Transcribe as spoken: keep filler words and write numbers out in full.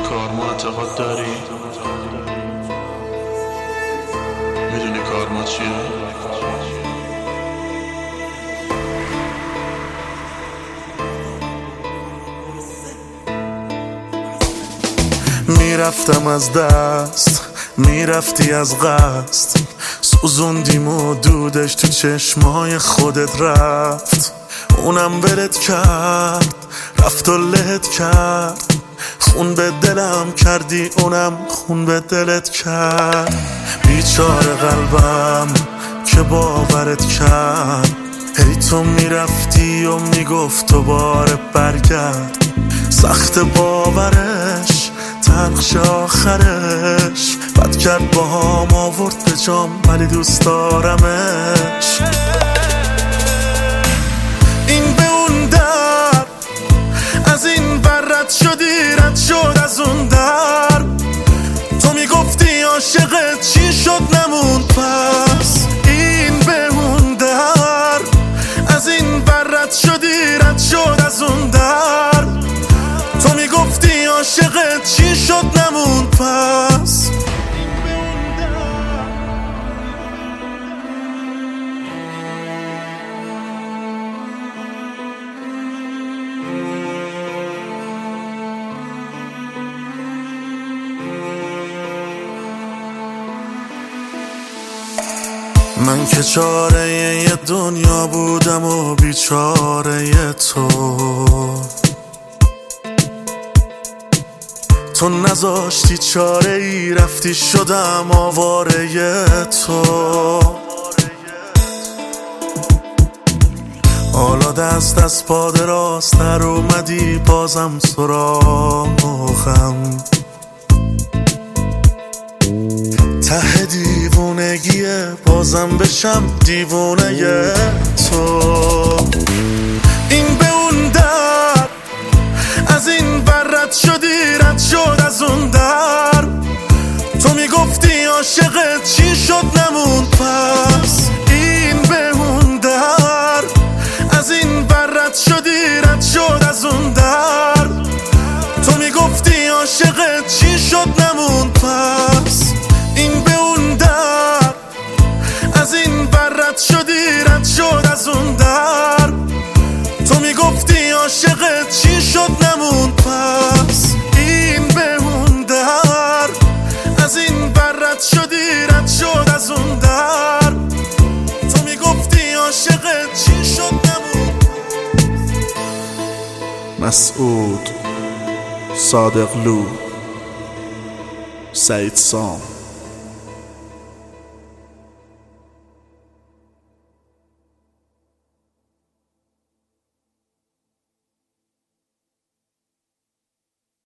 کارما اعتقاد داری؟ میدونی کارما چیه؟ میرفتم از دست، میرفتی از قصد، سوزوندیم و دودش تو چشمای خودت رفت. اونم ولت کرد، رفت و لهت کرد، خون به دلم کردی، اونم خون به دلت کرد. بیچاره قلبم که باورت کرد، هی تو میرفتی و میگفت دوباره برگرد. سخت باورش، تلخش آخرش، بد کرد با هم آورد به جام، ولی دوست دارمش. این به اون در، از این بر رد شدی، رد شد از اون در. تو میگفتی عاشقت، چی شد نموند پس؟ این به اون در، از این بر رد شدی، رد شد از اون در. تو میگفتی عاشقت، چی شد نموند پس؟ من که چاره یه دنیا بودم و بیچاره تو، تو نذاشتی چاره ای، رفتی شدم آواره تو. حالا دست از پا دراستر اومدی، بازم سراغم. ته دیوونگیه، بازم بشم دیوونه تو. این به اون در، از این بر رد شدی، رد شد از اون در. تو میگفتی عاشقت، چی شد نموند پس؟ این به اون در، از این بر رد شدی، رد شد از اون در. تو میگفتی عاشقت، چی شد نموند پس؟ این به اون در، از این بر رد شدی، رد شد از اون در. تو میگفتی عاشقت، چی شد نموند پس؟ این به اون در، از این بر رد شدی، رد شد از اون در. تو میگفتی عاشقت، چی شد نموند. مسعود صادقلو، سعید سام.